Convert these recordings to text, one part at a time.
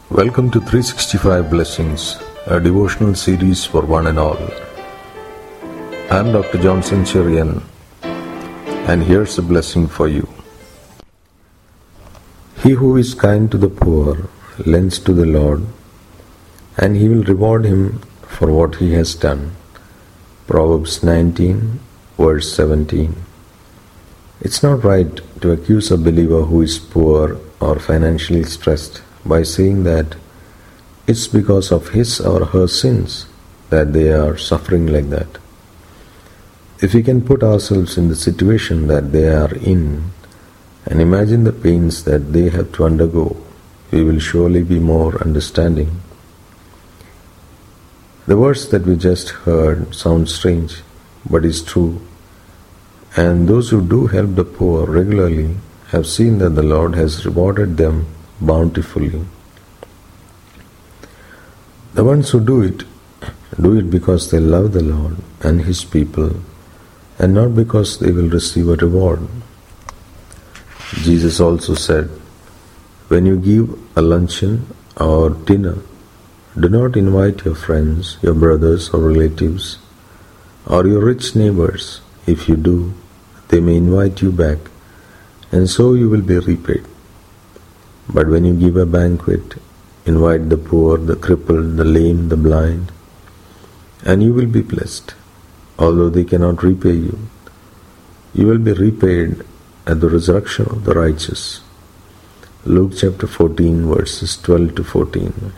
Welcome to 365 Blessings, a devotional series for one and all. I am Dr. Johnson Cherian, and here's a blessing for you. He who is kind to the poor lends to the Lord, and He will reward him for what he has done. Proverbs 19, verse 17. It's not right to accuse a believer who is poor or financially stressed by saying that it's because of his or her sins that they are suffering like that. If we can put ourselves in the situation that they are in and imagine the pains that they have to undergo, we will surely be more understanding. The verse that we just heard sounds strange, but is true. And those who do help the poor regularly have seen that the Lord has rewarded them bountifully. The ones who do it because they love the Lord and His people, and not because they will receive a reward. Jesus also said, when you give a luncheon or dinner, do not invite your friends, your brothers or relatives, or your rich neighbors. If you do, they may invite you back, and so you will be repaid. But when you give a banquet, invite the poor, the crippled, the lame, the blind, and you will be blessed. Although they cannot repay you, you will be repaid at the resurrection of the righteous. Luke chapter 14, verses 12 to 14.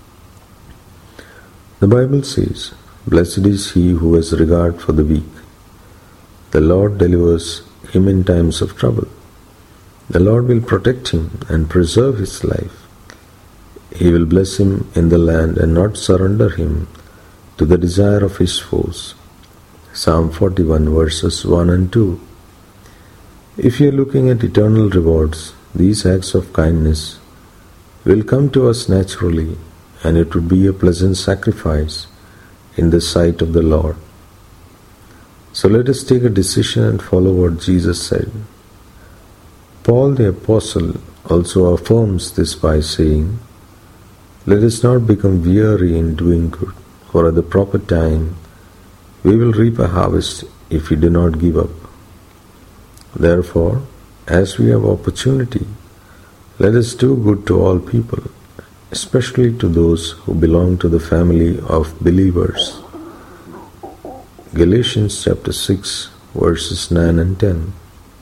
The Bible says, blessed is he who has regard for the weak. The Lord delivers him in times of trouble. The Lord will protect him and preserve his life. He will bless him in the land and not surrender him to the desire of his foes. Psalm 41 verses 1 and 2. If you are looking at eternal rewards, these acts of kindness will come to us naturally, and it would be a pleasant sacrifice in the sight of the Lord. So let us take a decision and follow what Jesus said. Paul the Apostle also affirms this by saying, let us not become weary in doing good, for at the proper time we will reap a harvest if we do not give up. Therefore, as we have opportunity, let us do good to all people, especially to those who belong to the family of believers. Galatians chapter 6, verses 9 and 10.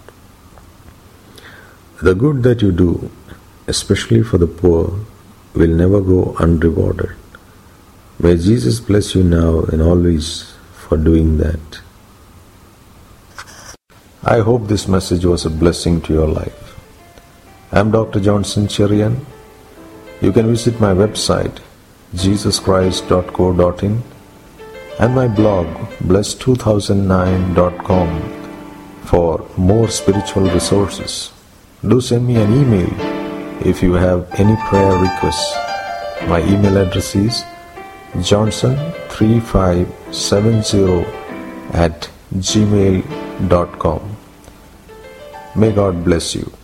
The good that you do, especially for the poor, will never go unrewarded. May Jesus bless you now and always for doing that. I hope this message was a blessing to your life. I am Dr. Johnson Cherian. You can visit my website, jesuschrist.co.in, and my blog, bless2009.com, for more spiritual resources. Do send me an email if you have any prayer requests. My email address is johnson3570@gmail.com. May God bless you.